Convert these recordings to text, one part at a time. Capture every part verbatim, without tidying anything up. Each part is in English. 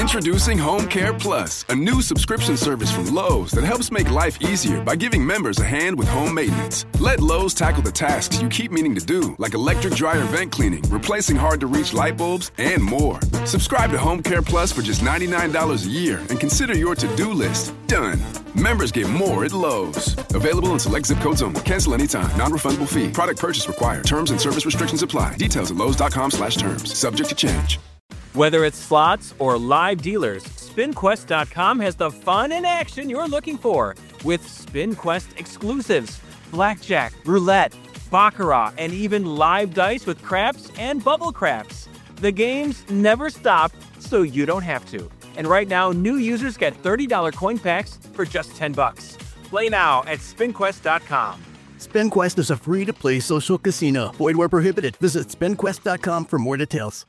Introducing Home Care Plus, a new subscription service from Lowe's that helps make life easier by giving members a hand with home maintenance. Let Lowe's tackle the tasks you keep meaning to do, like electric dryer vent cleaning, replacing hard-to-reach light bulbs, and more. Subscribe to Home Care Plus for just ninety-nine dollars a year and consider your to-do list done. Members get more at Lowe's. Available in select zip codes only. Cancel anytime. Non-refundable fee. Product purchase required. Terms and service restrictions apply. Details at lowes.com slash terms. Subject to change. Whether it's slots or live dealers, spin quest dot com has the fun and action you're looking for with SpinQuest exclusives, blackjack, roulette, baccarat, and even live dice with craps and bubble craps. The games never stop, so you don't have to. And right now, new users get thirty dollars coin packs for just ten bucks. Play now at spin quest dot com. SpinQuest is a free-to-play social casino. Void where prohibited. Visit spin quest dot com for more details.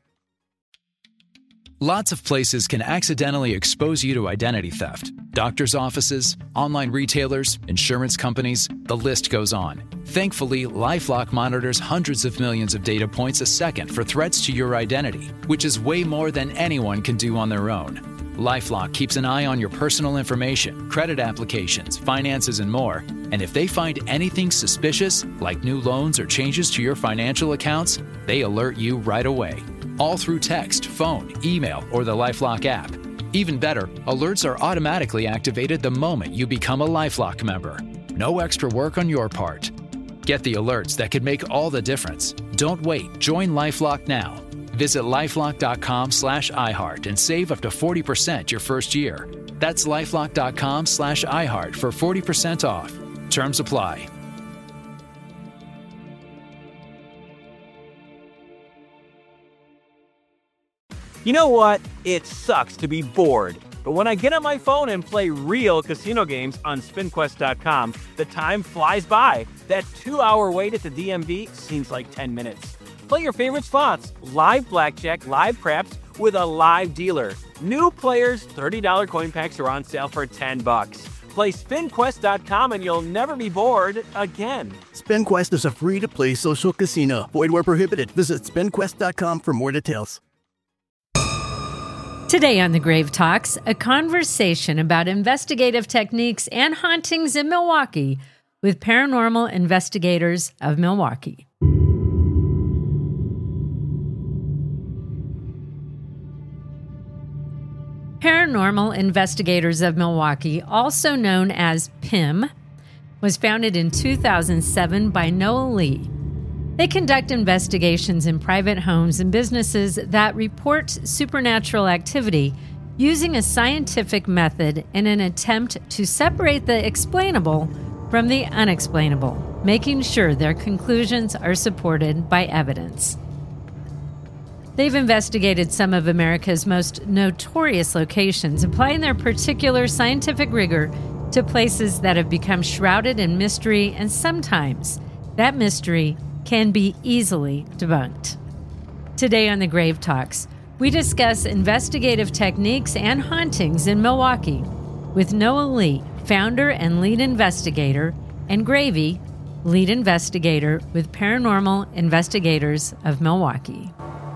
Lots of places can accidentally expose you to identity theft. Doctors' offices, online retailers, insurance companies, the list goes on. Thankfully, LifeLock monitors hundreds of millions of data points a second for threats to your identity, which is way more than anyone can do on their own. LifeLock keeps an eye on your personal information, credit applications, finances, and more. And if they find anything suspicious, like new loans or changes to your financial accounts, they alert you right away. All through text, phone, email, or the LifeLock app. Even better, alerts are automatically activated the moment you become a LifeLock member. No extra work on your part. Get the alerts that could make all the difference. Don't wait. Join LifeLock now. Visit lifelock.com slash iHeart and save up to forty percent your first year. That's lifelock.com slash iHeart for forty percent off. Terms apply. You know what? It sucks to be bored. But when I get on my phone and play real casino games on spin quest dot com, the time flies by. That two-hour wait at the D M V seems like ten minutes. Play your favorite slots, live blackjack, live craps, with a live dealer. New players, thirty dollars coin packs are on sale for ten bucks. Play spin quest dot com and you'll never be bored again. SpinQuest is a free-to-play social casino. Void where prohibited. Visit spin quest dot com for more details. Today on The Grave Talks, a conversation about investigative techniques and hauntings in Milwaukee with paranormal investigators of Milwaukee. Paranormal Investigators of Milwaukee, also known as P I M, was founded in two thousand seven by Noah Lee. They conduct investigations in private homes and businesses that report supernatural activity using a scientific method in an attempt to separate the explainable from the unexplainable, making sure their conclusions are supported by evidence. They've investigated some of America's most notorious locations, applying their particular scientific rigor to places that have become shrouded in mystery, and sometimes that mystery can be easily debunked. Today on The Grave Talks, we discuss investigative techniques and hauntings in Milwaukee with Noah Lee, founder and lead investigator, and Gravy, lead investigator with Paranormal Investigators of Milwaukee.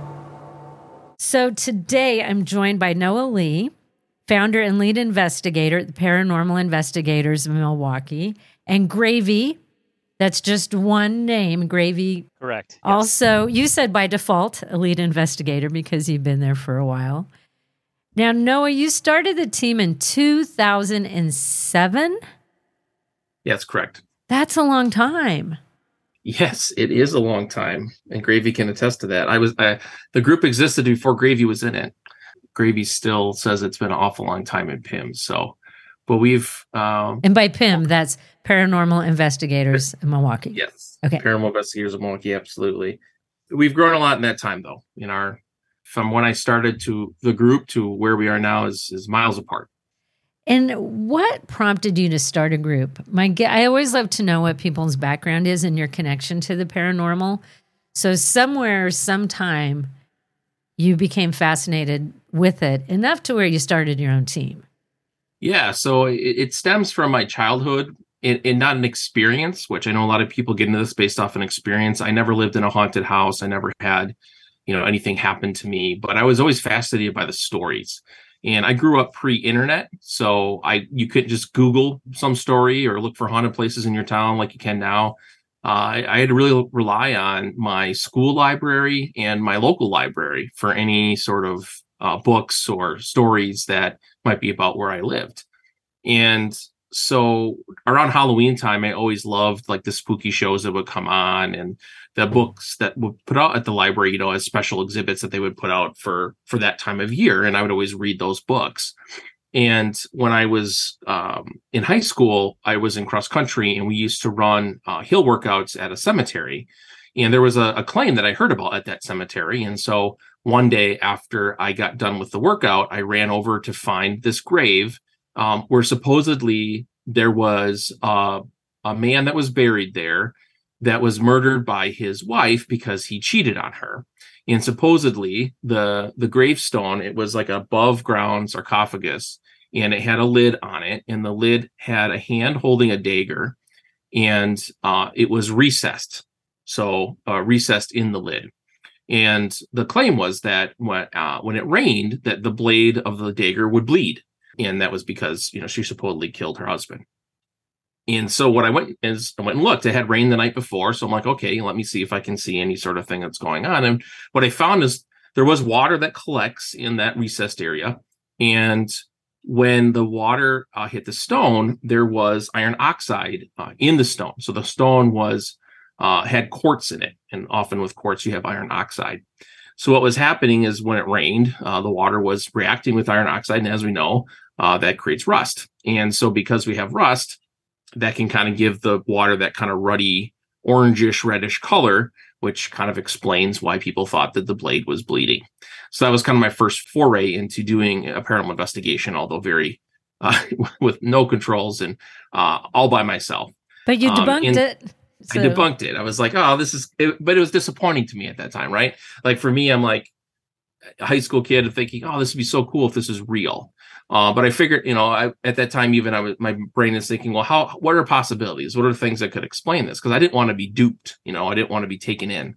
So today I'm joined by Noah Lee, founder and lead investigator at the Paranormal Investigators of Milwaukee, and Gravy. That's just one name, Gravy. Correct. Yes. Also, you said by default, a lead investigator because you've been there for a while. Now, Noah, you started the team in two thousand seven? Yeah, that's correct. That's a long time. Yes, it is a long time, and Gravy can attest to that. I was uh, the group existed before Gravy was in it. Gravy still says it's been an awful long time in P I M. So, but we've um, and by P I M, that's Paranormal Investigators in Milwaukee. Yes. Okay. Paranormal Investigators of Milwaukee, absolutely. We've grown a lot in that time, though. In our from when I started to the group to where we are now is is miles apart. And what prompted you to start a group? My, I always love to know what people's background is and your connection to the paranormal. So somewhere, sometime, you became fascinated with it enough to where you started your own team. Yeah, so it, it stems from my childhood and, and not an experience, which I know a lot of people get into this based off an experience. I never lived in a haunted house. I never had you know, anything happened to me, but I was always fascinated by the stories. And I grew up pre-internet, so I you couldn't just Google some story or look for haunted places in your town like you can now. Uh, I, I had to really rely on my school library and my local library for any sort of uh, books or stories that might be about where I lived. And so around Halloween time, I always loved like the spooky shows that would come on and the books that would put out at the library, you know, as special exhibits that they would put out for, for that time of year. And I would always read those books. And when I was um, in high school, I was in cross country and we used to run uh, hill workouts at a cemetery. And there was a, a claim that I heard about at that cemetery. And so one day after I got done with the workout, I ran over to find this grave um, where supposedly there was uh, a man that was buried there that was murdered by his wife because he cheated on her. And supposedly the, the gravestone, it was like above ground sarcophagus and it had a lid on it. And the lid had a hand holding a dagger and uh, it was recessed. So uh, recessed in the lid. And the claim was that when, uh, when it rained, that the blade of the dagger would bleed. And that was because, you know, she supposedly killed her husband. And so what I went is I went and looked. It had rained the night before. So I'm like, okay, let me see if I can see any sort of thing that's going on. And what I found is there was water that collects in that recessed area. And when the water uh, hit the stone, there was iron oxide uh, in the stone. So the stone was uh, had quartz in it. And often with quartz, you have iron oxide. So what was happening is when it rained, uh, the water was reacting with iron oxide. And as we know, uh, that creates rust. And so because we have rust, that can kind of give the water that kind of ruddy, orangish, reddish color, which kind of explains why people thought that the blade was bleeding. So that was kind of my first foray into doing a paranormal investigation, although very uh, with no controls and uh, all by myself. But you debunked um, it. So. I debunked it. I was like, oh, this is, it, but it was disappointing to me at that time, right? Like for me, I'm like a high school kid thinking, oh, this would be so cool if this is real. Uh, but I figured, you know, I, at that time, even I was, my brain is thinking, well, how, what are possibilities? What are things that could explain this? Because I didn't want to be duped, you know, I didn't want to be taken in.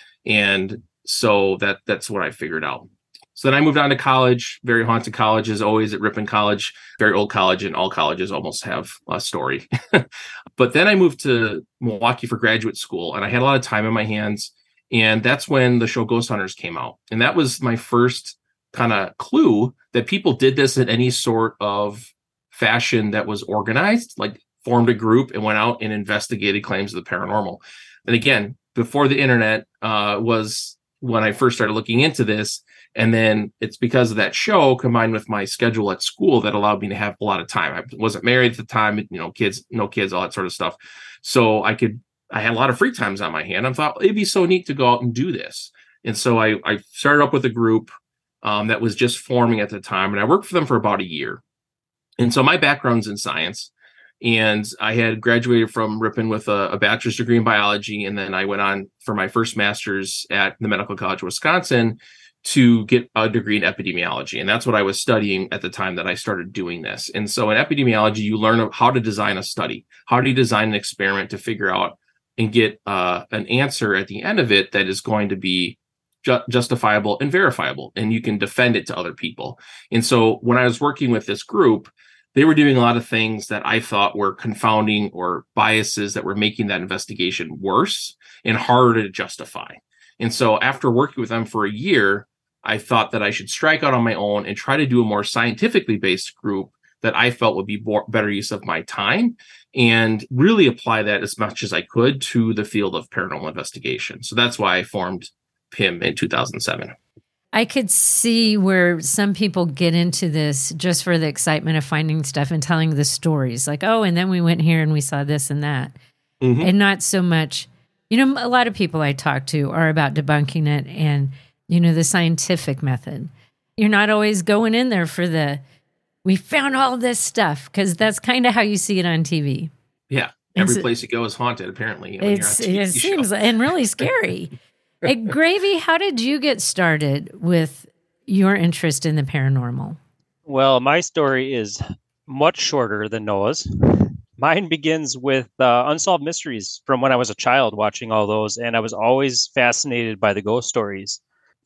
And so that that's what I figured out. So then I moved on to college, very haunted college as always at Ripon College, very old college, and all colleges almost have a story. But then I moved to Milwaukee for graduate school and I had a lot of time on my hands. And that's when the show Ghost Hunters came out. And that was my first kind of clue that people did this in any sort of fashion that was organized, like formed a group and went out and investigated claims of the paranormal. And again, before the internet uh, was when I first started looking into this. And then it's because of that show combined with my schedule at school that allowed me to have a lot of time. I wasn't married at the time, you know, kids, no kids, all that sort of stuff. So I could, I had a lot of free times on my hand. I thought it'd be so neat to go out and do this. And so I, I started up with a group Um, that was just forming at the time. And I worked for them for about a year. And so my background's in science. And I had graduated from Ripon with a, a bachelor's degree in biology. And then I went on for my first master's at the Medical College of Wisconsin to get a degree in epidemiology. And that's what I was studying at the time that I started doing this. And so in epidemiology, you learn how to design a study. How do you design an experiment to figure out and get uh, an answer at the end of it that is going to be justifiable and verifiable, and you can defend it to other people. And so when I was working with this group, they were doing a lot of things that I thought were confounding or biases that were making that investigation worse and harder to justify. And so after working with them for a year, I thought that I should strike out on my own and try to do a more scientifically based group that I felt would be more, better use of my time and really apply that as much as I could to the field of paranormal investigation. So that's why I formed P I M in two thousand seven. I could see where some people get into this just for the excitement of finding stuff and telling the stories like, oh, and then we went here and we saw this and that. Mm-hmm. And not so much, you know, a lot of people I talk to are about debunking it and, you know, the scientific method. You're not always going in there for the, we found all this stuff, because that's kind of how you see it on T V. Yeah. Every it's, place you go is haunted, apparently. It's, it seems, and really scary. Hey, Gravy, how did you get started with your interest in the paranormal? Well, my story is much shorter than Noah's. Mine begins with uh, Unsolved Mysteries from when I was a child watching all those, and I was always fascinated by the ghost stories.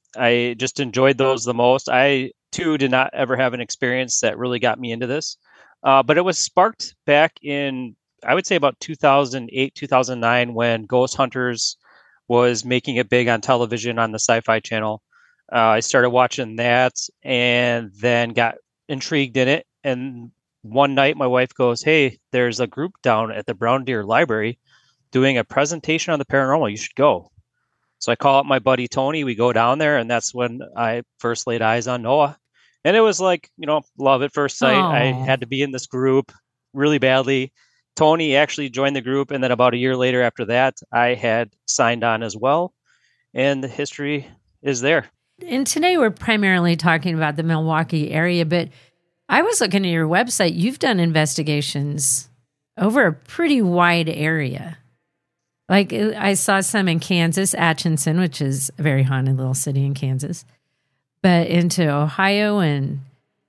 I just enjoyed those the most. I too did not ever have an experience that really got me into this, uh, but it was sparked back in, I would say, about two thousand eight, two thousand nine, when Ghost Hunters was making it big on television on the Sci-Fi Channel. Uh, I started watching that and then got intrigued in it. And one night my wife goes, "Hey, there's a group down at the Brown Deer Library doing a presentation on the paranormal. You should go." So I call up my buddy Tony. We go down there, and that's when I first laid eyes on Noah. And it was like, you know, love at first sight. Aww. I had to be in this group really badly. Tony actually joined the group, and then about a year later after that, I had signed on as well. And the history is there. And today we're primarily talking about the Milwaukee area, but I was looking at your website. You've done investigations over a pretty wide area. Like I saw some in Kansas, Atchison, which is a very haunted little city in Kansas, but into Ohio and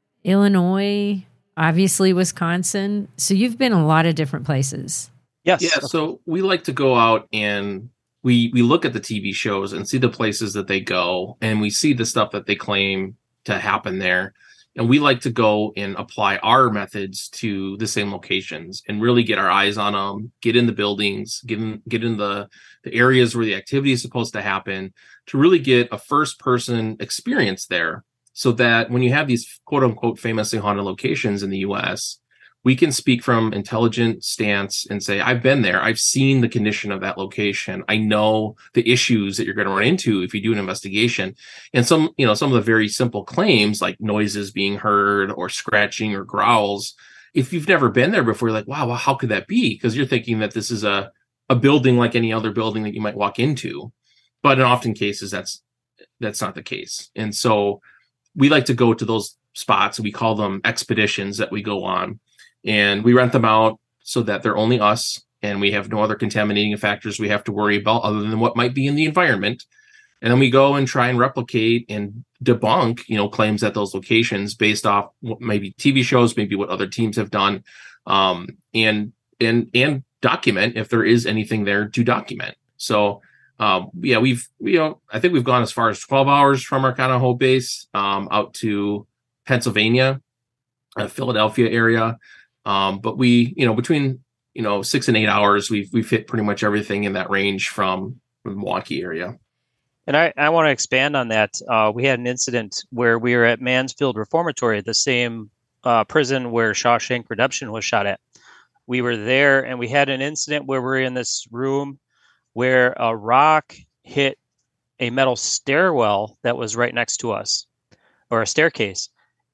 Illinois, obviously Wisconsin. So you've been a lot of different places. Yes. Yeah. So we like to go out and we we look at the T V shows and see the places that they go, and we see the stuff that they claim to happen there. And we like to go and apply our methods to the same locations and really get our eyes on them, get in the buildings, get in, get in the, the areas where the activity is supposed to happen, to really get a first person experience there, so that when you have these quote unquote famously haunted locations in the U S, we can speak from intelligent stance and say, I've been there. I've seen the condition of that location. I know the issues that you're going to run into if you do an investigation. And some, you know, some of the very simple claims like noises being heard or scratching or growls. If you've never been there before, you're like, wow, well, how could that be? Because you're thinking that this is a, a building like any other building that you might walk into. But in often cases, that's, that's not the case. And so we like to go to those spots. We call them expeditions that we go on. And we rent them out so that they're only us, and we have no other contaminating factors we have to worry about other than what might be in the environment. And then we go and try and replicate and debunk, you know, claims at those locations based off what maybe T V shows, maybe what other teams have done, um, and and and document if there is anything there to document. So, um, yeah, we've you know I think we've gone as far as twelve hours from our kind of home base um, out to Pennsylvania, uh, Philadelphia area. Um, but we, you know, between, you know, six and eight hours, we've, we've hit pretty much everything in that range from the Milwaukee area. And I, I want to expand on that. Uh, we had an incident where we were at Mansfield Reformatory, the same uh, prison where Shawshank Redemption was shot at. We were there, and we had an incident where we were in this room where a rock hit a metal stairwell that was right next to us, or a staircase.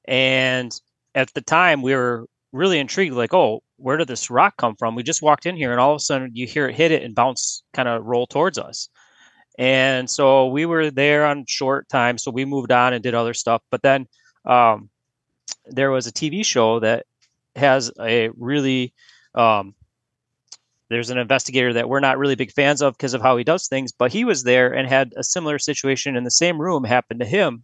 And at the time, we were really intrigued, like, oh, where did this rock come from? We just walked in here, and all of a sudden you hear it hit it and bounce, kind of roll towards us. And so we were there on short time, so we moved on and did other stuff. But then um, there was a T V show that has a really, um, there's an investigator that we're not really big fans of because of how he does things, but he was there and had a similar situation in the same room happen to him.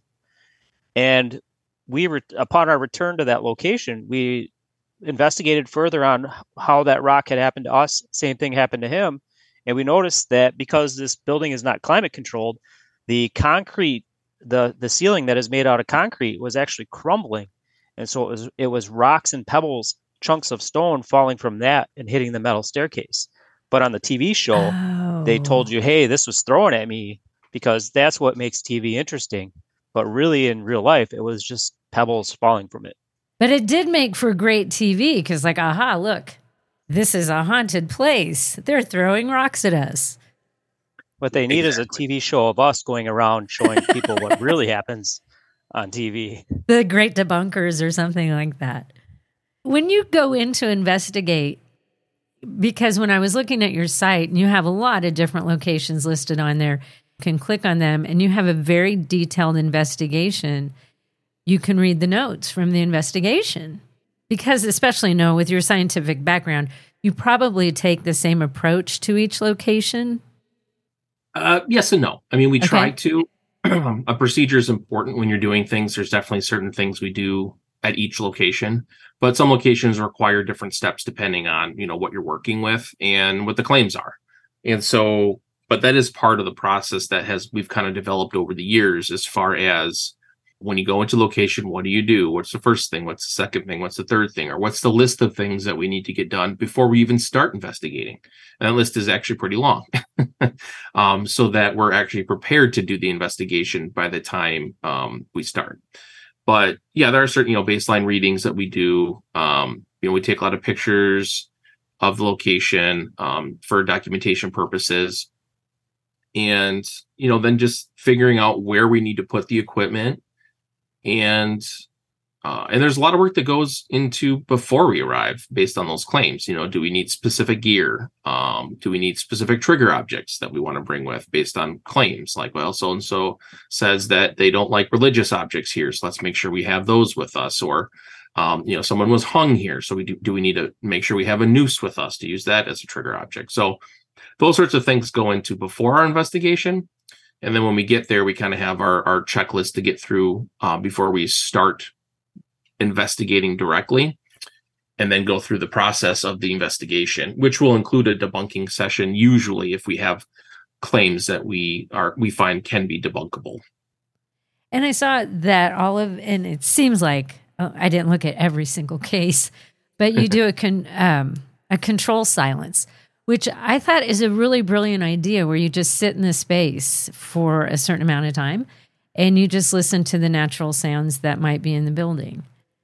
And we were, upon our return to that location, we investigated further on how that rock had happened to us. Same thing happened to him. And we noticed that because this building is not climate controlled, the concrete, the, the ceiling that is made out of concrete was actually crumbling. And so it was, it was rocks and pebbles, chunks of stone falling from that and hitting the metal staircase. But on the T V show, oh. they told you, hey, this was thrown at me, because that's what makes T V interesting. But really in real life, it was just pebbles falling from it. But it did make for great T V because, like, aha, look, this is a haunted place. They're throwing rocks at us. What they need exactly. is a T V show of us going around showing people what really happens on T V. The Great Debunkers or something like that. When you go in to investigate, because when I was looking at your site, and you have a lot of different locations listed on there, you can click on them, and you have a very detailed investigation. You can read the notes from the investigation, because especially, Noah, with your scientific background, you probably take the same approach to each location. Uh, yes and no. I mean, we okay. try to. A procedure is important when you're doing things. There's definitely certain things we do at each location, but some locations require different steps depending on, you know, what you're working with and what the claims are. And so, but that is part of the process that has we've kind of developed over the years as far as when you go into location, what do you do? What's the first thing? What's the second thing? What's the third thing? Or what's the list of things that we need to get done before we even start investigating? And that list is actually pretty long, um, so that we're actually prepared to do the investigation by the time um, we start. But yeah, there are certain, you know, baseline readings that we do. Um, you know, we take a lot of pictures of the location um, for documentation purposes. And, you know, then just figuring out where we need to put the equipment. And uh, and there's a lot of work that goes into before we arrive based on those claims. You know, do we need specific gear? Um, do we need specific trigger objects that we want to bring with based on claims? Like, well, so-and-so says that they don't like religious objects here, so let's make sure we have those with us. Or, um, you know, someone was hung here, so we do, do we need to make sure we have a noose with us to use that as a trigger object? So those sorts of things go into before our investigation. And then when we get there, we kind of have our, our checklist to get through uh, before we start investigating directly, and then go through the process of the investigation, which will include a debunking session, usually if we have claims that we are we find can be debunkable. And I saw that all of, and it seems like, oh, I didn't look at every single case, but you do a con, um, a control silence, which I thought is a really brilliant idea, where you just sit in the space for a certain amount of time and you just listen to the natural sounds that might be in the building.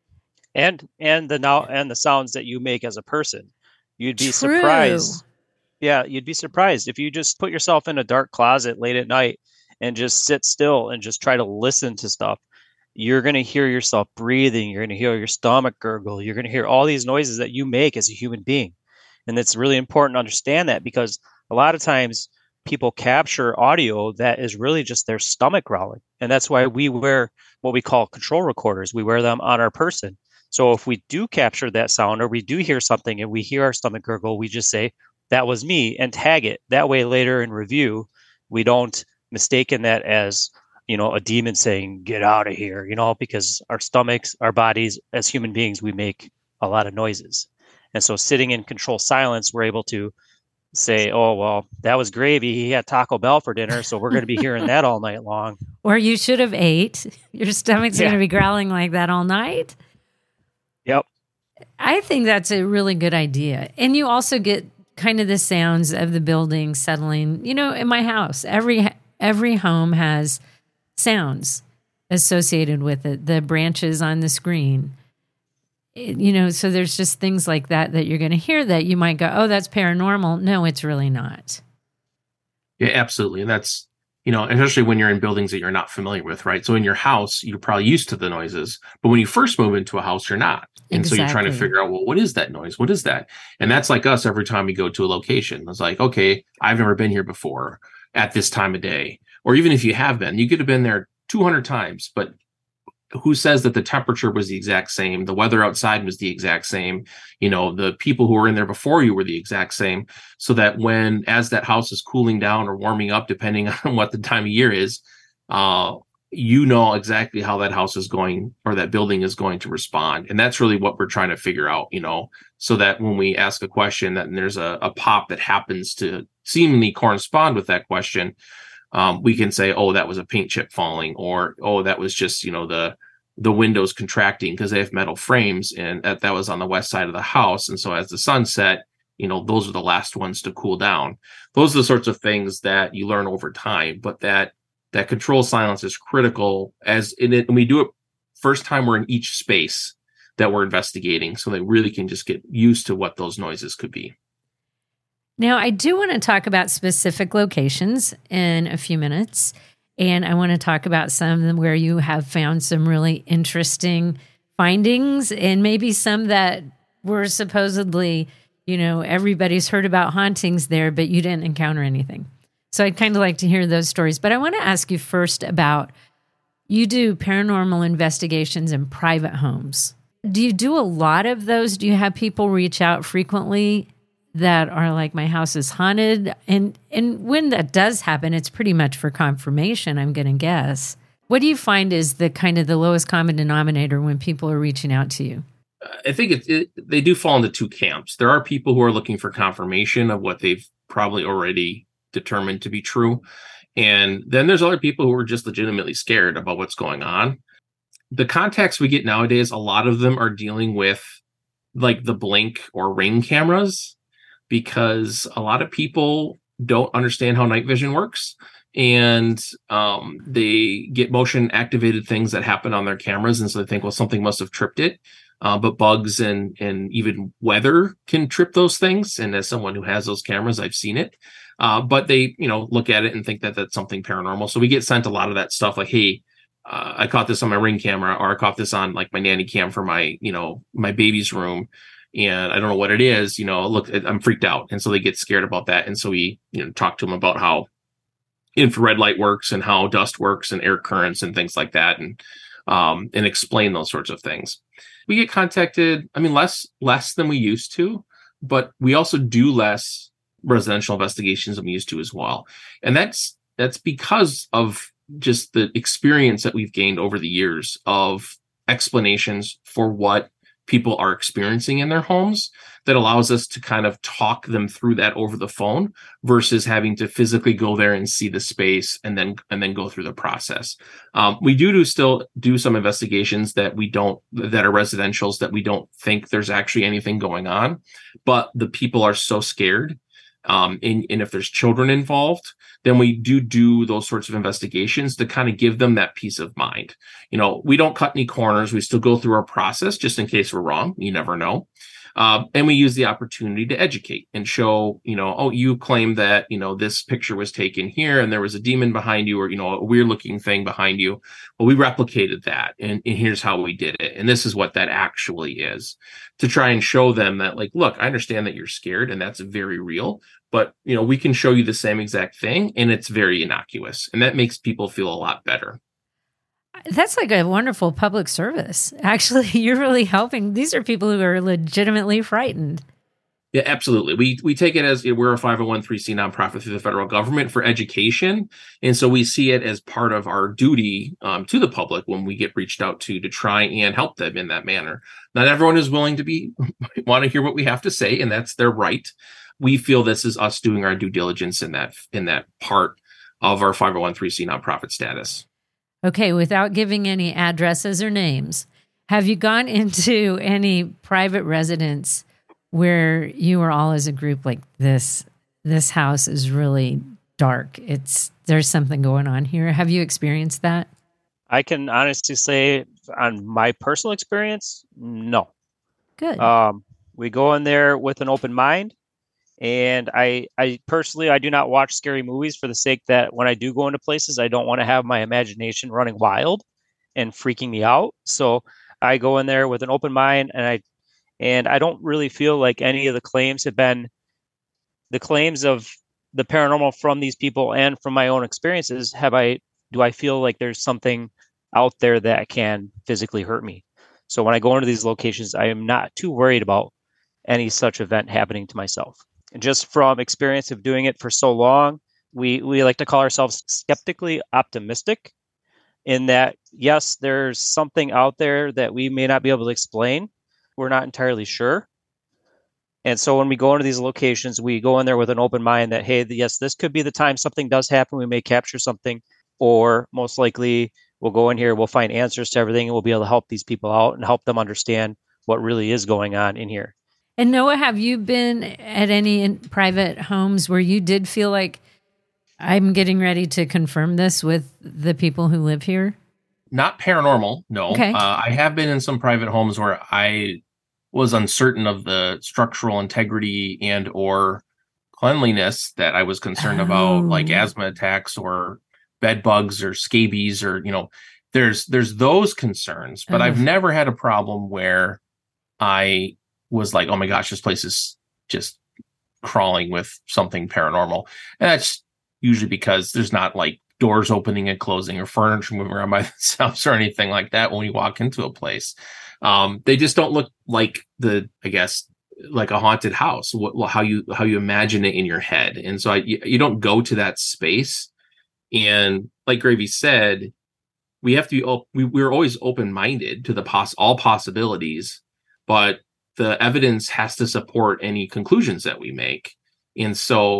And and the now and the sounds that you make as a person. You'd be True. surprised. Yeah, you'd be surprised if you just put yourself in a dark closet late at night and just sit still and just try to listen to stuff. You're going to hear yourself breathing. You're going to hear your stomach gurgle. You're going to hear all these noises that you make as a human being. And it's really important to understand that, because a lot of times people capture audio that is really just their stomach growling. And that's why we wear what we call control recorders. We wear them on our person. So if we do capture that sound, or we do hear something and we hear our stomach gurgle, we just say, that was me, and tag it. That way later in review, we don't mistaken that as, you know, a demon saying, get out of here, you know, because our stomachs, our bodies as human beings, we make a lot of noises. And so sitting in control silence, we're able to say, oh, well, that was gravy. He had Taco Bell for dinner, so we're going to be hearing that all night long. Or you should have ate. Your stomach's Yeah. going to be growling like that all night. Yep. I think that's a really good idea. And you also get kind of the sounds of the building settling. You know, in my house, every every home has sounds associated with it, the branches on the screen. It- you know, so there's just things like that that you're going to hear that you might go, oh, that's paranormal. No, it's really not. Yeah, absolutely. And that's, you know, especially when you're in buildings that you're not familiar with, right? So in your house, you're probably used to the noises, but when you first move into a house, you're not. And so you're trying to Exactly. figure out, well, what is that noise? What is that? And that's like us every time we go to a location. It's like, okay, I've never been here before at this time of day. Or even if you have been, you could have been there two hundred times, but who says that the temperature was the exact same? The weather outside was the exact same. You know, the people who were in there before you were the exact same. So that when, as that house is cooling down or warming up, depending on what the time of year is, uh, you know exactly how that house is going, or that building is going to respond. And that's really what we're trying to figure out, you know, so that when we ask a question, that there's a, a pop that happens to seemingly correspond with that question. Um, we can say, oh, that was a paint chip falling, or, oh, that was just, you know, the, the windows contracting because they have metal frames, and that, that was on the west side of the house. And so as the sun set, you know, those are the last ones to cool down. Those are the sorts of things that you learn over time, but that, that control silence is critical as in it. And we do it first time we're in each space that we're investigating, so they really can just get used to what those noises could be. Now, I do want to talk about specific locations in a few minutes, and I want to talk about some of them where you have found some really interesting findings, and maybe some that were supposedly, you know, everybody's heard about hauntings there, but you didn't encounter anything. So I'd kind of like to hear those stories. But I want to ask you first about, you do paranormal investigations in private homes. Do you do a lot of those? Do you have people reach out frequently that are like, my house is haunted? And and when that does happen, it's pretty much for confirmation, I'm going to guess. What do you find is the kind of the lowest common denominator when people are reaching out to you? I think it, it, they do fall into two camps. There are people who are looking for confirmation of what they've probably already determined to be true. And then there's other people who are just legitimately scared about what's going on. The contacts we get nowadays, a lot of them are dealing with like the Blink or Ring cameras, because a lot of people don't understand how night vision works. And um, they get motion activated things that happen on their cameras. And so they think, well, something must have tripped it. Uh, but bugs and, and even weather can trip those things. And as someone who has those cameras, I've seen it. Uh, but they, you know, look at it and think that that's something paranormal. So we get sent a lot of that stuff like, hey, uh, I caught this on my Ring camera, or I caught this on like my nanny cam for my, you know, my baby's room. And I don't know what it is, you know, look, I'm freaked out. And so they get scared about that. And so we, you know, talk to them about how infrared light works and how dust works and air currents and things like that. And, um, and explain those sorts of things. We get contacted, I mean, less, less than we used to, but we also do less residential investigations than we used to as well. And that's, that's because of just the experience that we've gained over the years of explanations for what people are experiencing in their homes, that allows us to kind of talk them through that over the phone versus having to physically go there and see the space and then and then go through the process. Um, we do, do still do some investigations that we don't that are residentials that we don't think there's actually anything going on, but the people are so scared. Um, and, and if there's children involved, then we do do those sorts of investigations to kind of give them that peace of mind. You know, we don't cut any corners. We still go through our process just in case we're wrong. You never know. Uh, and we use the opportunity to educate and show, you know, oh, you claim that, you know, this picture was taken here and there was a demon behind you, or, you know, a weird looking thing behind you. Well, we replicated that. And, and here's how we did it. And this is what that actually is, to try and show them that, like, look, I understand that you're scared and that's very real, but, you know, we can show you the same exact thing and it's very innocuous. And that makes people feel a lot better. That's like a wonderful public service. Actually, you're really helping. These are people who are legitimately frightened. Yeah, absolutely. We we take it as we're a five oh one c nonprofit through the federal government for education. And so we see it as part of our duty um, to the public when we get reached out to, to try and help them in that manner. Not everyone is willing to be, want to hear what we have to say, and that's their right. We feel this is us doing our due diligence in that, in that part of our five oh one c nonprofit status. Okay, without giving any addresses or names, have you gone into any private residence where you were all as a group like, this this house is really dark, it's there's something going on here? Have you experienced that? I can honestly say on my personal experience, no. Good. Um, we go in there with an open mind. And I, I personally, I do not watch scary movies for the sake that when I do go into places, I don't want to have my imagination running wild and freaking me out. So I go in there with an open mind, and I, and I don't really feel like any of the claims have been the claims of the paranormal from these people and from my own experiences. Have I, do I feel like there's something out there that can physically hurt me? So when I go into these locations, I am not too worried about any such event happening to myself. And just from experience of doing it for so long, we, we like to call ourselves skeptically optimistic, in that, yes, there's something out there that we may not be able to explain. We're not entirely sure. And so when we go into these locations, we go in there with an open mind that, hey, yes, this could be the time something does happen. We may capture something, or most likely we'll go in here, we'll find answers to everything, and we'll be able to help these people out and help them understand what really is going on in here. And Noah, have you been at any in private homes where you did feel like, I'm getting ready to confirm this with the people who live here? Not paranormal, no. Okay. Uh, I have been in some private homes where I was uncertain of the structural integrity and or cleanliness that I was concerned Oh. about, like asthma attacks or bed bugs or scabies, or, you know, there's there's those concerns. But Oh. I've never had a problem where I was like, oh my gosh, this place is just crawling with something paranormal. And that's usually because there's not like doors opening and closing or furniture moving around by themselves or anything like that when we walk into a place. Um, they just don't look like the, I guess, like a haunted house, what, how you how you imagine it in your head. And so I, you, you don't go to that space. And like Gravy said, we have to be, op- we, we're always open-minded to the poss- all possibilities, but the evidence has to support any conclusions that we make. And so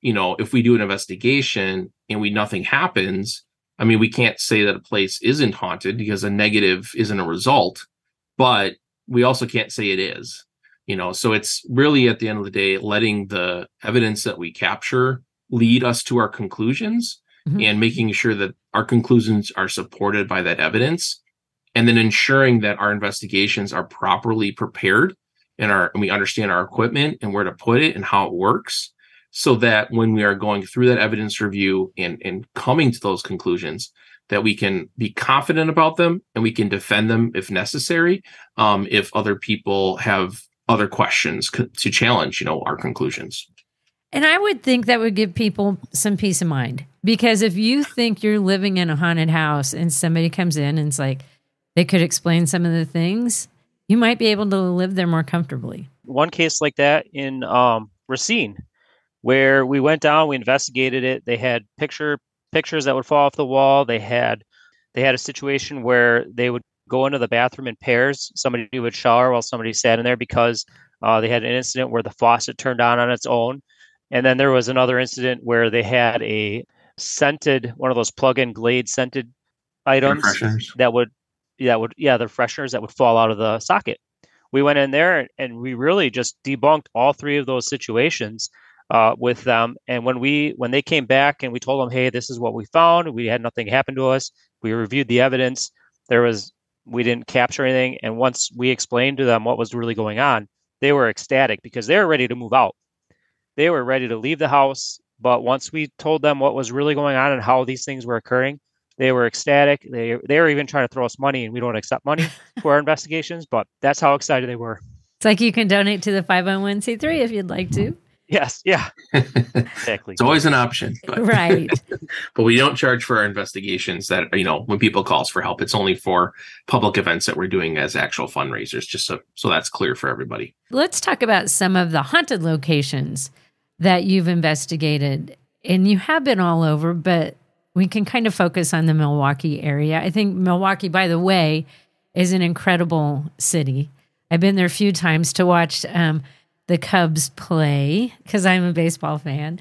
you know, if we do an investigation and we nothing happens, I mean, we can't say that a place isn't haunted because a negative isn't a result, but we also can't say it is, you know. So it's really, at the end of the day, letting the evidence that we capture lead us to our conclusions, mm-hmm. and making sure that our conclusions are supported by that evidence, and then ensuring that our investigations are properly prepared and our and we understand our equipment and where to put it and how it works, so that when we are going through that evidence review and, and coming to those conclusions, that we can be confident about them and we can defend them if necessary, um, if other people have other questions co- to challenge, you know, our conclusions. And I would think that would give people some peace of mind, because if you think you're living in a haunted house and somebody comes in and it's like, they could explain some of the things, you might be able to live there more comfortably. One case like that in um, Racine, where we went down, we investigated it. They had picture pictures that would fall off the wall. They had they had a situation where they would go into the bathroom in pairs. Somebody would shower while somebody sat in there because uh, they had an incident where the faucet turned on on its own. And then there was another incident where they had a scented, one of those plug-in Glade scented items that would, that would, yeah, the fresheners that would fall out of the socket. We went in there and we really just debunked all three of those situations uh, with them. And when we, when they came back and we told them, hey, this is what we found, we had nothing happen to us. We reviewed the evidence. There was, we didn't capture anything. And once we explained to them what was really going on, they were ecstatic because they were ready to move out. They were ready to leave the house. But once we told them what was really going on and how these things were occurring, they were ecstatic. They they were even trying to throw us money, and we don't accept money for our investigations, but that's how excited they were. It's like you can donate to the five oh one c three if you'd like to. Yes, yeah. Exactly. It's always an option. But, right. But we don't charge for our investigations that, you know, when people call us for help. It's only for public events that we're doing as actual fundraisers, just so, so that's clear for everybody. Let's talk about some of the haunted locations that you've investigated. And you have been all over, but we can kind of focus on the Milwaukee area. I think Milwaukee, by the way, is an incredible city. I've been there a few times to watch um, the Cubs play because I'm a baseball fan.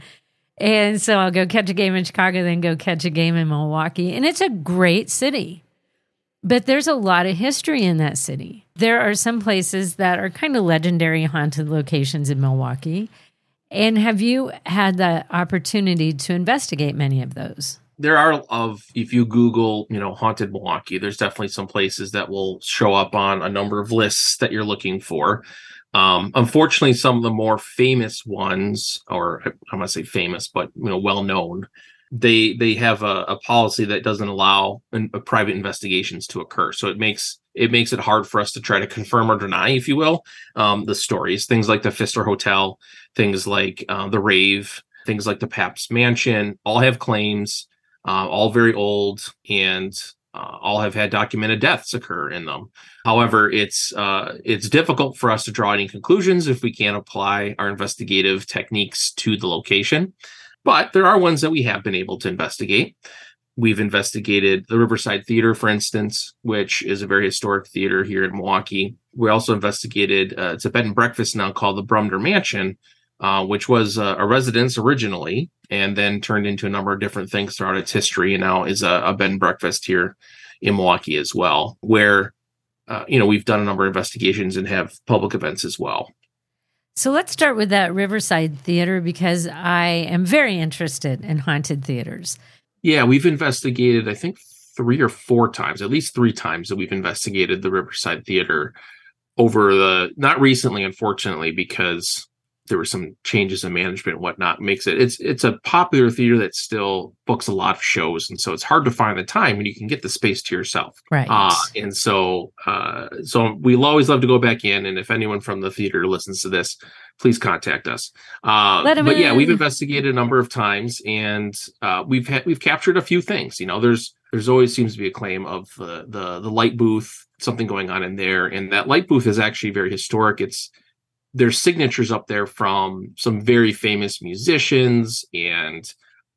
And so I'll go catch a game in Chicago, then go catch a game in Milwaukee. And it's a great city. But there's a lot of history in that city. There are some places that are kind of legendary haunted locations in Milwaukee. And have you had the opportunity to investigate many of those? There are, of if you Google, you know, haunted Milwaukee, there's definitely some places that will show up on a number of lists that you're looking for. Um, unfortunately, some of the more famous ones, or I want to say famous, but you know, well known, they they have a, a policy that doesn't allow an, a private investigations to occur. So it makes it makes it hard for us to try to confirm or deny, if you will, um, the stories. Things like the Pfister Hotel, things like uh, the Rave, things like the Pabst Mansion, all have claims. Uh, all very old, and uh, all have had documented deaths occur in them. However, it's uh, it's difficult for us to draw any conclusions if we can't apply our investigative techniques to the location. But there are ones that we have been able to investigate. We've investigated the Riverside Theater, for instance, which is a very historic theater here in Milwaukee. We also investigated, uh, it's a bed and breakfast now called the Brumner Mansion, Uh, which was uh, a residence originally and then turned into a number of different things throughout its history, and now is a, a bed and breakfast here in Milwaukee as well, where, uh, you know, we've done a number of investigations and have public events as well. So let's start with that Riverside Theater, because I am very interested in haunted theaters. Yeah, we've investigated, I think, three or four times, at least three times that we've investigated the Riverside Theater over the, not recently, unfortunately, because there were some changes in management and whatnot, makes it, it's it's a popular theater that still books a lot of shows. And so it's hard to find the time when you can get the space to yourself. Right. Uh, and so, uh, so we'll always love to go back in. And if anyone from the theater listens to this, please contact us. Uh, Let 'em but yeah, in. we've investigated a number of times, and uh, we've had, we've captured a few things. You know, there's, there's always seems to be a claim of the, the, the light booth, something going on in there. And that light booth is actually very historic. It's, there's signatures up there from some very famous musicians and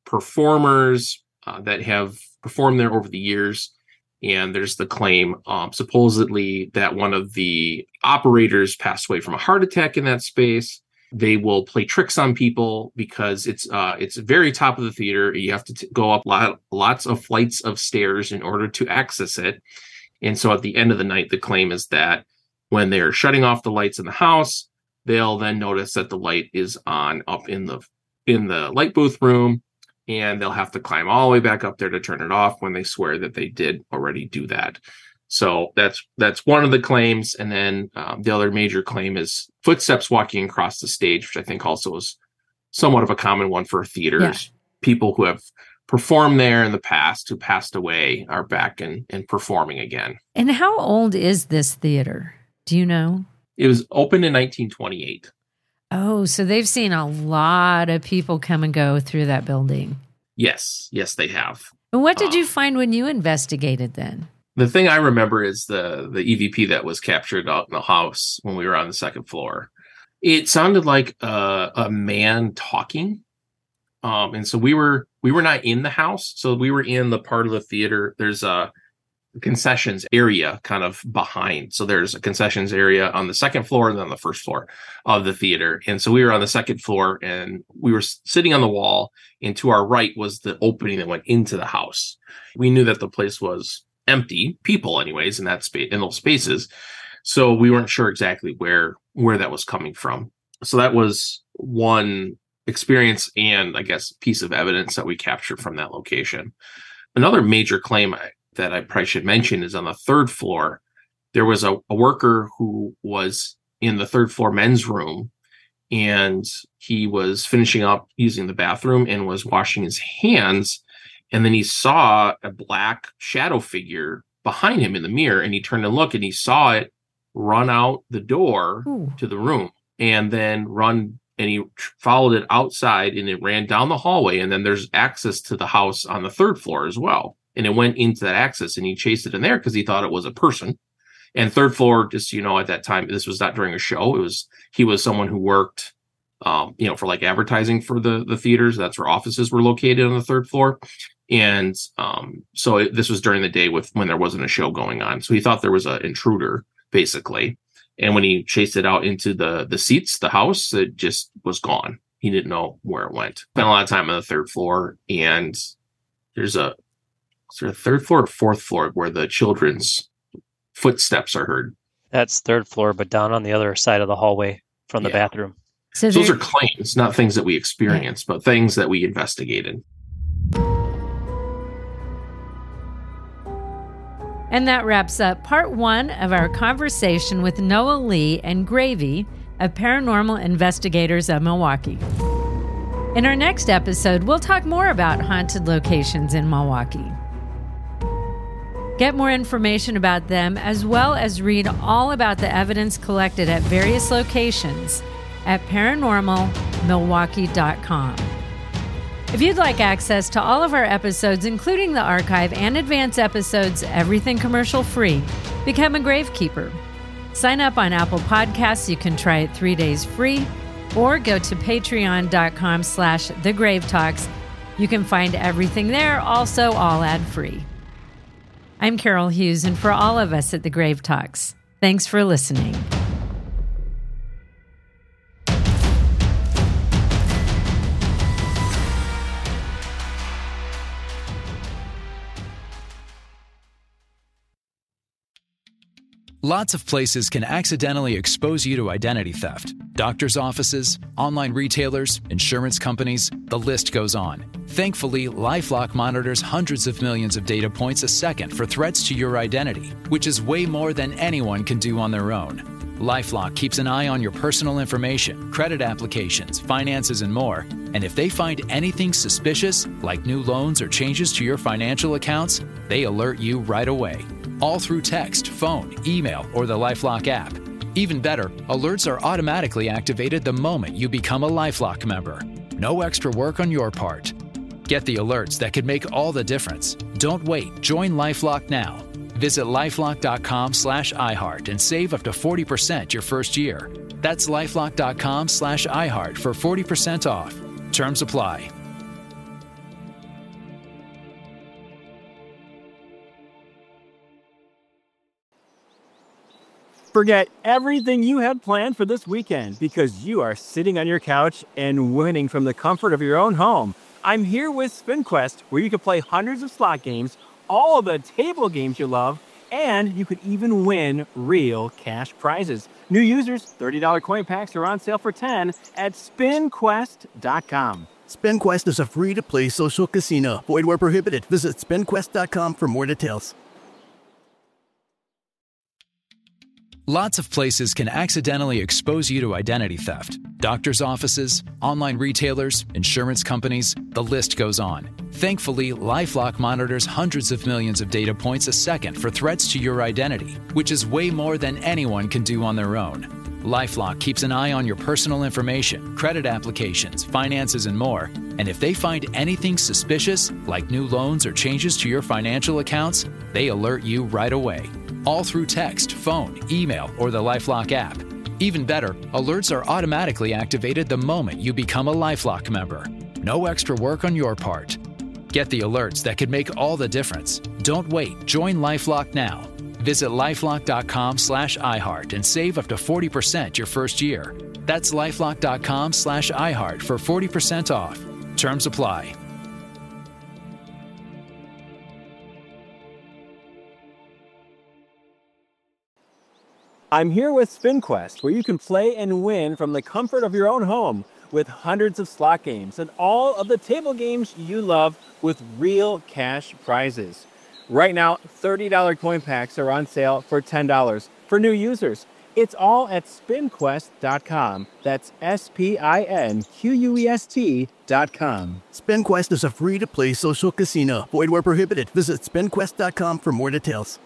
performers uh, that have performed there over the years. And there's the claim, um, supposedly, that one of the operators passed away from a heart attack in that space. they will play tricks on people because it's uh, it's very top of the theater. You have to t- go up lot, lots of flights of stairs in order to access it. And so at the end of the night, the claim is that when they're shutting off the lights in the house, they'll then notice that the light is on up in the in the light booth room, and they'll have to climb all the way back up there to turn it off when they swear that they did already do that. So that's that's one of the claims. And then um, the other major claim is footsteps walking across the stage, which I think also is somewhat of a common one for theaters. Yeah. People who have performed there in the past, who passed away, are back and, and performing again. And how old is this theater? Do you know? It was opened in nineteen twenty-eight. Oh, so they've seen a lot of people come and go through that building. Yes. Yes, they have. And what did uh, you find when you investigated then? The thing I remember is the, the E V P that was captured out in the house when we were on the second floor. It sounded like a, a man talking. Um, and so we were we were not in the house. So we were in the part of the theater. There's a concessions area kind of behind. So there's a concessions area on the second floor and then on the first floor of the theater. And so we were on the second floor and we were sitting on the wall, and to our right was the opening that went into the house. We knew that the place was empty, people anyways, in that space, in those spaces. So we weren't sure exactly where where that was coming from. So that was one experience and I guess piece of evidence that we captured from that location. Another major claim I, that I probably should mention is on the third floor. There was a, a worker who was in the third floor men's room, and he was finishing up using the bathroom and was washing his hands. And then he saw a black shadow figure behind him in the mirror, and he turned and looked, and he saw it run out the door Ooh. to the room, and then run, and he followed it outside, and it ran down the hallway. And then there's access to the house on the third floor as well. And it went into that access, and he chased it in there because he thought it was a person. And third floor, just, you know, at that time, this was not during a show. It was, he was someone who worked, um, you know, for like advertising for the, the theaters. That's where offices were located on the third floor. And um, so it, this was during the day with when there wasn't a show going on. So he thought there was an intruder, basically. And when he chased it out into the, the seats, the house, it just was gone. He didn't know where it went. Spent a lot of time on the third floor, and there's a sort of third floor or fourth floor where the children's footsteps are heard. That's third floor, but down on the other side of the hallway from the yeah. bathroom. So, so those are claims, not things that we experienced, yeah. but things that we investigated. And that wraps up part one of our conversation with Noah Lee and Gravy of Paranormal Investigators of Milwaukee. In our next episode, we'll talk more about haunted locations in Milwaukee. Get more information about them, as well as read all about the evidence collected at various locations at paranormal milwaukee dot com. If you'd like access to all of our episodes, including the archive and advance episodes, everything commercial free, become a Gravekeeper. Sign up on Apple Podcasts. You can try it three days free, or go to patreon dot com slash the grave talks. You can find everything there, also all ad-free. I'm Carol Hughes, and for all of us at The Grave Talks, thanks for listening. Lots of places can accidentally expose you to identity theft. Doctors' offices, online retailers, insurance companies, the list goes on. Thankfully, LifeLock monitors hundreds of millions of data points a second for threats to your identity, which is way more than anyone can do on their own. LifeLock keeps an eye on your personal information, credit applications, finances, and more. And if they find anything suspicious, like new loans or changes to your financial accounts, they alert you right away. All through text, phone, email, or the LifeLock app. Even better, alerts are automatically activated the moment you become a LifeLock member. No extra work on your part. Get the alerts that could make all the difference. Don't wait. Join LifeLock now. Visit lifelock dot com slash iHeart and save up to forty percent your first year. That's lifelock dot com slash iHeart for forty percent off. Terms apply. Forget everything you had planned for this weekend because you are sitting on your couch and winning from the comfort of your own home. I'm here with SpinQuest, where you can play hundreds of slot games, all of the table games you love, and you could even win real cash prizes. New users, thirty dollars coin packs are on sale for ten dollars at spin quest dot com. SpinQuest is a free-to-play social casino. Void where prohibited. Visit spin quest dot com for more details. Lots of places can accidentally expose you to identity theft. Doctors' offices, online retailers, insurance companies, the list goes on. Thankfully, LifeLock monitors hundreds of millions of data points a second for threats to your identity, which is way more than anyone can do on their own. LifeLock keeps an eye on your personal information, credit applications, finances, and more. And if they find anything suspicious, like new loans or changes to your financial accounts, they alert you right away. All through text, phone, email, or the LifeLock app. Even better, alerts are automatically activated the moment you become a LifeLock member. No extra work on your part. Get the alerts that could make all the difference. Don't wait. Join LifeLock now. Visit lifelock dot com slash iHeart and save up to forty percent your first year. That's lifelock dot com slash iHeart for forty percent off. Terms apply. I'm here with SpinQuest, where you can play and win from the comfort of your own home with hundreds of slot games and all of the table games you love with real cash prizes. Right now, thirty dollars coin packs are on sale for ten dollars for new users. It's all at spin quest dot com. That's S P I N Q U E S T dot com. SpinQuest is a free-to-play social casino. Void where prohibited. Visit spin quest dot com for more details.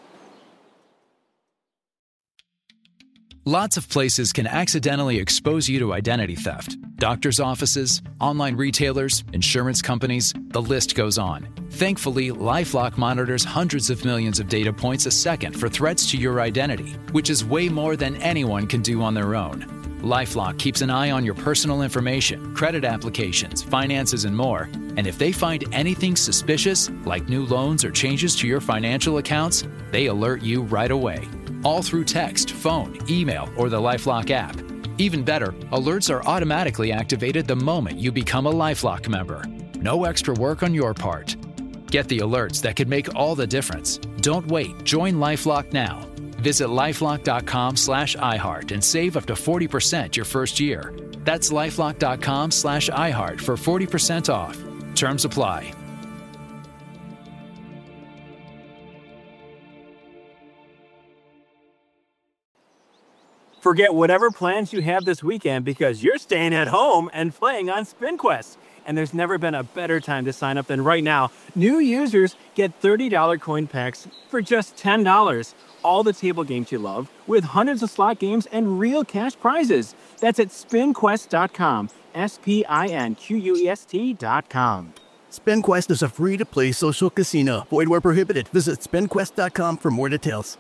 Lots of places can accidentally expose you to identity theft. Doctors' offices, online retailers, insurance companies, the list goes on. Thankfully, LifeLock monitors hundreds of millions of data points a second for threats to your identity, which is way more than anyone can do on their own. LifeLock keeps an eye on your personal information, credit applications, finances, and more. And if they find anything suspicious, like new loans or changes to your financial accounts, they alert you right away. All through text, phone, email, or the LifeLock app. Even better, alerts are automatically activated the moment you become a LifeLock member. No extra work on your part. Get the alerts that could make all the difference. Don't wait. Join LifeLock now. Visit lifelock dot com slash iHeart and save up to forty percent your first year. That's lifelock dot com slash iHeart for forty percent off. Terms apply. Forget whatever plans you have this weekend because you're staying at home and playing on SpinQuest. And there's never been a better time to sign up than right now. New users get thirty dollars coin packs for just ten dollars. All the table games you love with hundreds of slot games and real cash prizes. That's at spin quest dot com. S P I N Q U E S T dot com. SpinQuest is a free-to-play social casino. Void where prohibited. Visit spin quest dot com for more details.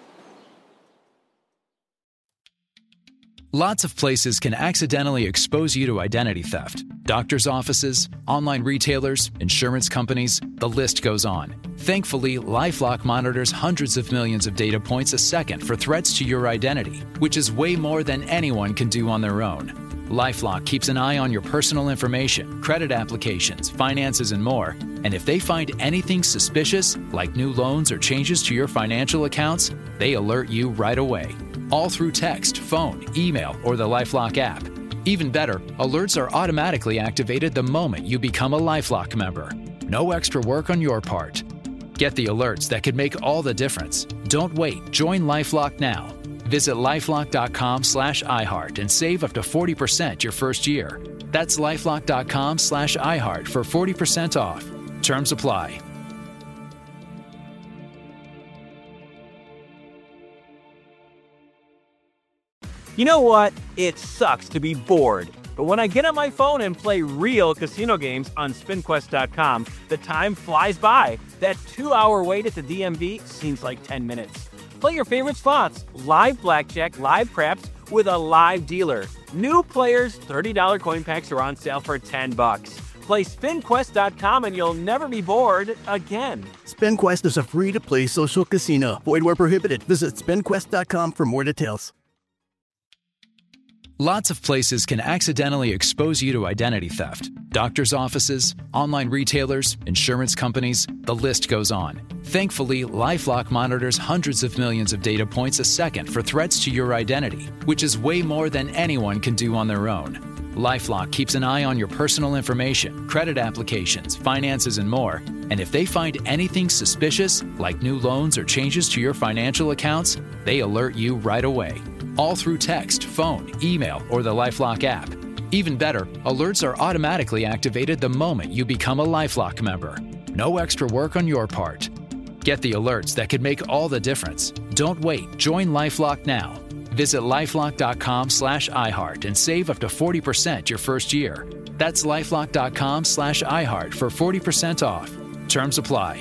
Lots of places can accidentally expose you to identity theft. Doctors' offices, online retailers, insurance companies, the list goes on. Thankfully, LifeLock monitors hundreds of millions of data points a second for threats to your identity, which is way more than anyone can do on their own. LifeLock keeps an eye on your personal information, credit applications, finances, and more. And if they find anything suspicious, like new loans or changes to your financial accounts, they alert you right away. All through text, phone, email, or the LifeLock app. Even better, alerts are automatically activated the moment you become a LifeLock member. No extra work on your part. Get the alerts that could make all the difference. Don't wait. Join LifeLock now. Visit lifelock dot com slash iHeart and save up to forty percent your first year. That's lifelock dot com slash iHeart for forty percent off. Terms apply. You know what? It sucks to be bored. But when I get on my phone and play real casino games on spin quest dot com, the time flies by. That two-hour wait at the D M V seems like ten minutes. Play your favorite slots, live blackjack, live craps with a live dealer. New players, thirty dollars coin packs are on sale for ten bucks. Play spin quest dot com and you'll never be bored again. SpinQuest is a free-to-play social casino. Void where prohibited. Visit spin quest dot com for more details. Lots of places can accidentally expose you to identity theft. Doctors' offices, online retailers, insurance companies, the list goes on. Thankfully, LifeLock monitors hundreds of millions of data points a second for threats to your identity, which is way more than anyone can do on their own. LifeLock keeps an eye on your personal information, credit applications, finances, and more. And if they find anything suspicious, like new loans or changes to your financial accounts, they alert you right away. All through text, phone, email, or the LifeLock app. Even better, alerts are automatically activated the moment you become a LifeLock member. No extra work on your part. Get the alerts that could make all the difference. Don't wait. Join LifeLock now. Visit lifelock.com slash iHeart and save up to forty percent your first year. That's lifelock.com slash iHeart for forty percent off. Terms apply.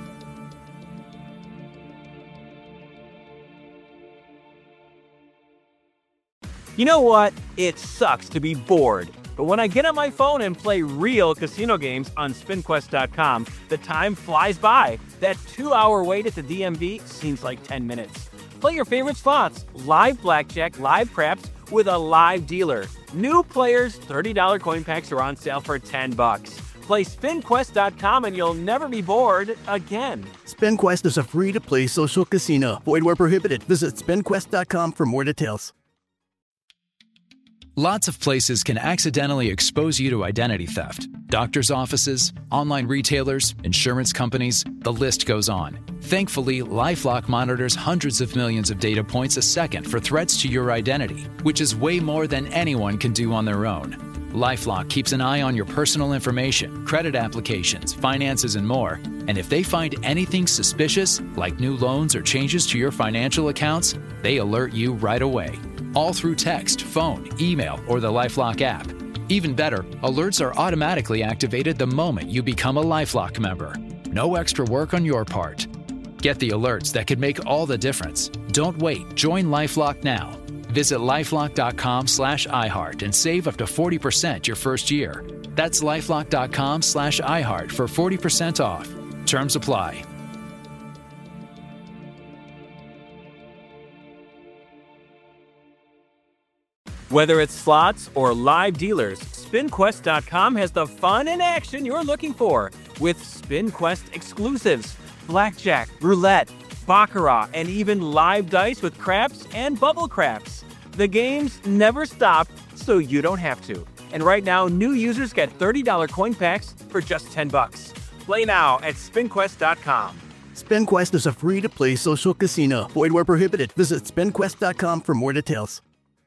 You know what? It sucks to be bored. But when I get on my phone and play real casino games on spin quest dot com, the time flies by. That two-hour wait at the D M V seems like ten minutes. Play your favorite slots, live blackjack, live craps, with a live dealer. New players, thirty dollars coin packs are on sale for ten bucks. Play spin quest dot com and you'll never be bored again. SpinQuest is a free-to-play social casino. Void where prohibited. Visit spin quest dot com for more details. Lots of places can accidentally expose you to identity theft. Doctors' offices, online retailers, insurance companies, the list goes on. Thankfully, LifeLock monitors hundreds of millions of data points a second for threats to your identity, which is way more than anyone can do on their own. LifeLock keeps an eye on your personal information, credit applications, finances, and more. And if they find anything suspicious, like new loans or changes to your financial accounts, they alert you right away. All through text, phone, email, or the LifeLock app. Even better, alerts are automatically activated the moment you become a LifeLock member. No extra work on your part. Get the alerts that could make all the difference. Don't wait. Join LifeLock now. Visit lifelock.com slash iHeart and save up to forty percent your first year. That's lifelock.com slash iHeart for forty percent off. Terms apply. Whether it's slots or live dealers, spin quest dot com has the fun and action you're looking for with SpinQuest exclusives, blackjack, roulette, baccarat, and even live dice with craps and bubble craps. The games never stop, so you don't have to. And right now, new users get thirty dollars coin packs for just ten bucks. Play now at spin quest dot com. SpinQuest is a free-to-play social casino. Void where prohibited. Visit spin quest dot com for more details.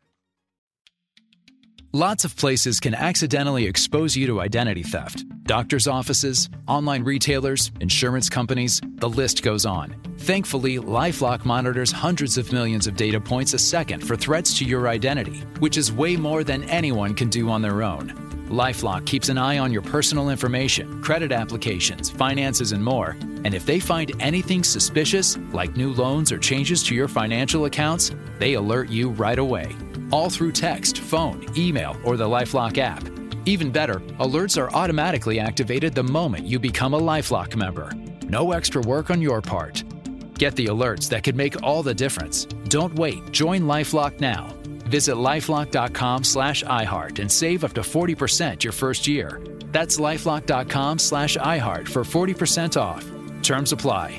Lots of places can accidentally expose you to identity theft. Doctors' offices, online retailers, insurance companies, the list goes on. Thankfully, LifeLock monitors hundreds of millions of data points a second for threats to your identity, which is way more than anyone can do on their own. LifeLock keeps an eye on your personal information, credit applications, finances, and more. And if they find anything suspicious, like new loans or changes to your financial accounts, they alert you right away. All through text, phone, email, or the LifeLock app. Even better, alerts are automatically activated the moment you become a LifeLock member. No extra work on your part. Get the alerts that could make all the difference. Don't wait. Join LifeLock now. Visit lifelock.com slash iHeart and save up to forty percent your first year. That's lifelock.com slash iHeart for forty percent off. Terms apply.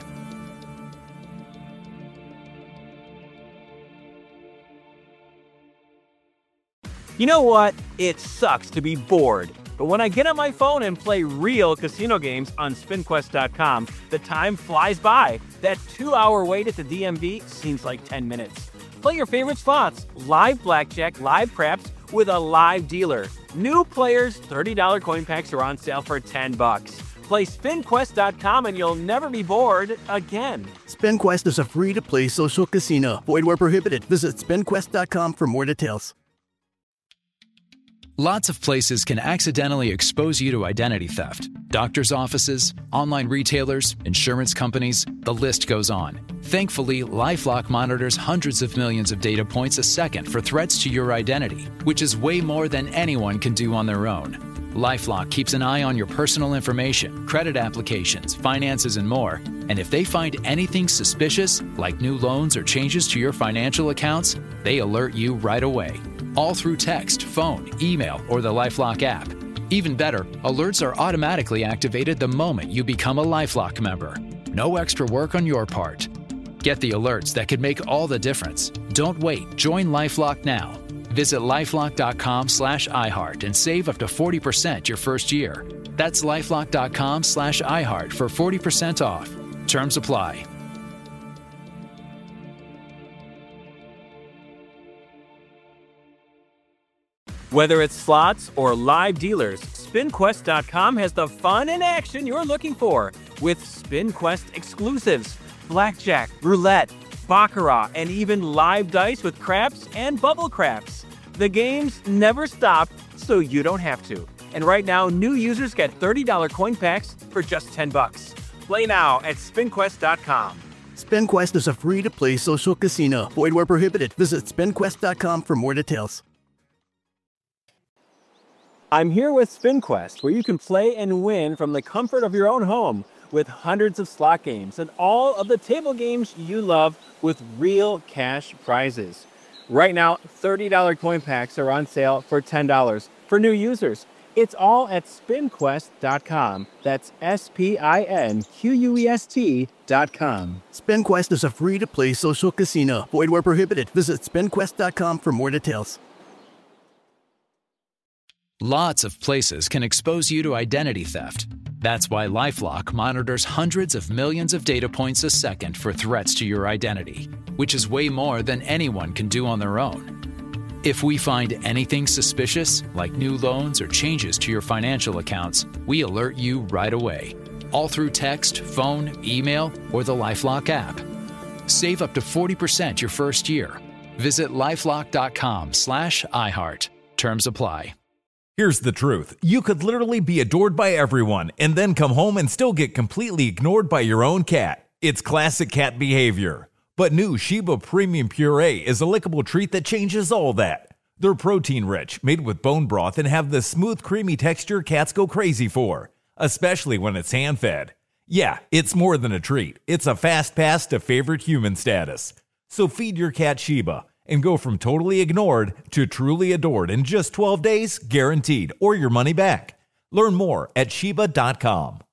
You know what? It sucks to be bored. But when I get on my phone and play real casino games on spin quest dot com, the time flies by. That two-hour wait at the D M V seems like ten minutes. Play your favorite slots, live blackjack, live craps, with a live dealer. New players, thirty dollars coin packs are on sale for ten bucks. Play spin quest dot com and you'll never be bored again. SpinQuest is a free-to-play social casino. Void where prohibited. Visit spin quest dot com for more details. Lots of places can accidentally expose you to identity theft. Doctors' offices, online retailers, insurance companies, the list goes on. Thankfully, LifeLock monitors hundreds of millions of data points a second for threats to your identity, which is way more than anyone can do on their own. LifeLock keeps an eye on your personal information, credit applications, finances, and more. And if they find anything suspicious, like new loans or changes to your financial accounts, they alert you right away. all through text, phone, email, or the LifeLock app. Even better, alerts are automatically activated the moment you become a LifeLock member. No extra work on your part. Get the alerts that could make all the difference. Don't wait. Join LifeLock now. Visit lifelock.com slash iHeart and save up to forty percent your first year. That's lifelock.com slash iHeart for forty percent off. Terms apply. Whether it's slots or live dealers, spin quest dot com has the fun and action you're looking for with SpinQuest exclusives, blackjack, roulette, baccarat, and even live dice with craps and bubble craps. The games never stop, so you don't have to. And right now, new users get thirty dollars coin packs for just ten bucks. Play now at spin quest dot com. SpinQuest is a free-to-play social casino. Void where prohibited. Visit spin quest dot com for more details. I'm here with SpinQuest, where you can play and win from the comfort of your own home with hundreds of slot games and all of the table games you love with real cash prizes. Right now, thirty dollars coin packs are on sale for ten dollars for new users. It's all at spin quest dot com. That's S P I N Q U E S T dot com. SpinQuest is a free-to-play social casino. Void where prohibited. Visit spin quest dot com for more details. Lots of places can expose you to identity theft. That's why LifeLock monitors hundreds of millions of data points a second for threats to your identity, which is way more than anyone can do on their own. If we find anything suspicious, like new loans or changes to your financial accounts, we alert you right away, all through text, phone, email, or the LifeLock app. Save up to forty percent your first year. Visit lifelock.com slash iHeart. Terms apply. Here's the truth. You could literally be adored by everyone and then come home and still get completely ignored by your own cat. It's classic cat behavior. But new Sheba Premium Puree is a lickable treat that changes all that. They're protein-rich, made with bone broth, and have the smooth, creamy texture cats go crazy for, especially when it's hand-fed. Yeah, it's more than a treat. It's a fast pass to favorite human status. So feed your cat Sheba and go from totally ignored to truly adored in just twelve days, guaranteed, or your money back. Learn more at sheba dot com.